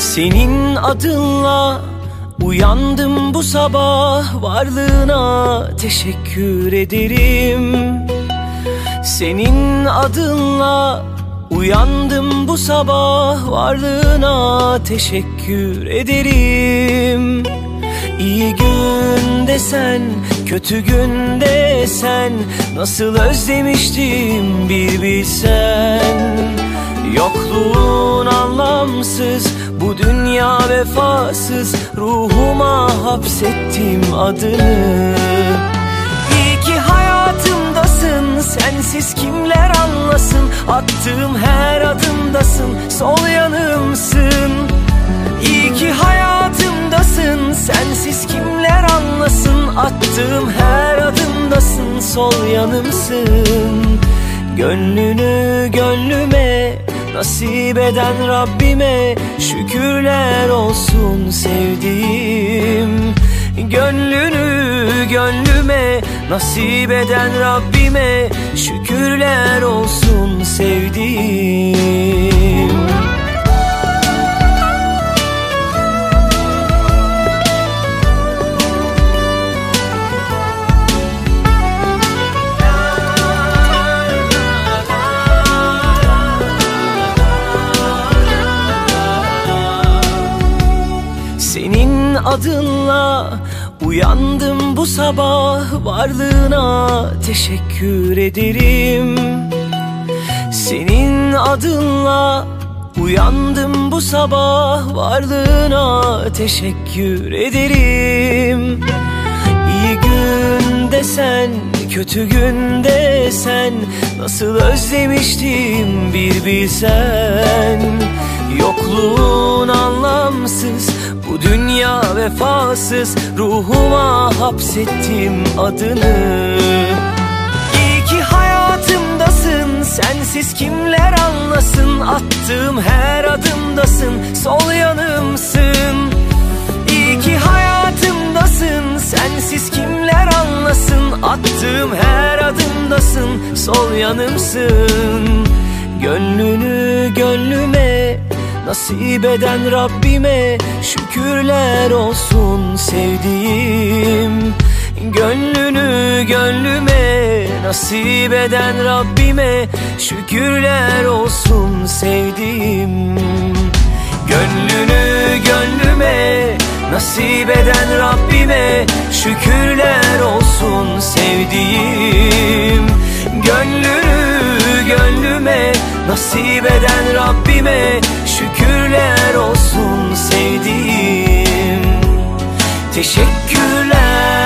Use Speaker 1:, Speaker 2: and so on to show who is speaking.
Speaker 1: Senin adınla uyandım bu sabah, varlığına teşekkür ederim. Senin adınla uyandım bu sabah, varlığına teşekkür ederim. İyi günde sen, kötü günde sen, nasıl özlemiştim bir bilsen. Yokluğun anlamsız, bu dünya vefasız, ruhuma hapsettim adını. İyi ki hayatımdasın, sensiz kimler anlasın, attığım her adımdasın, sol yanımsın. İyi ki hayatımdasın, sensiz kimler anlasın, attığım her adımdasın, sol yanımsın. Gönlünü gönlüme nasip eden Rabbime şükürler olsun sevdiğim. Gönlünü gönlüme nasip eden Rabbime şükürler olsun sevdiğim. Senin adınla uyandım bu sabah, varlığına teşekkür ederim. Senin adınla uyandım bu sabah, varlığına teşekkür ederim. İyi günde sen, kötü günde sen, nasıl özlemiştim bir bilsen. Yokluğun anlamsız, bu dünya vefasız, ruhuma hapsettim adını. İyi ki hayatımdasın, sensiz kimler anlasın, attığım her adımdasın, sol yanımsın. İyi ki hayatımdasın, sensiz kimler anlasın, attığım her adımdasın, sol yanımsın. Gönlünü gönlüme nasip eden Rabbime şükürler olsun sevdiğim. Gönlünü gönlüme nasip eden Rabbime şükürler olsun sevdiğim. Gönlünü gönlüme nasip eden Rabbime şükürler olsun sevdiğim. Gönlünü gönlüme nasip eden Rabbime şükürler olsun sevdiğim. Teşekkürler.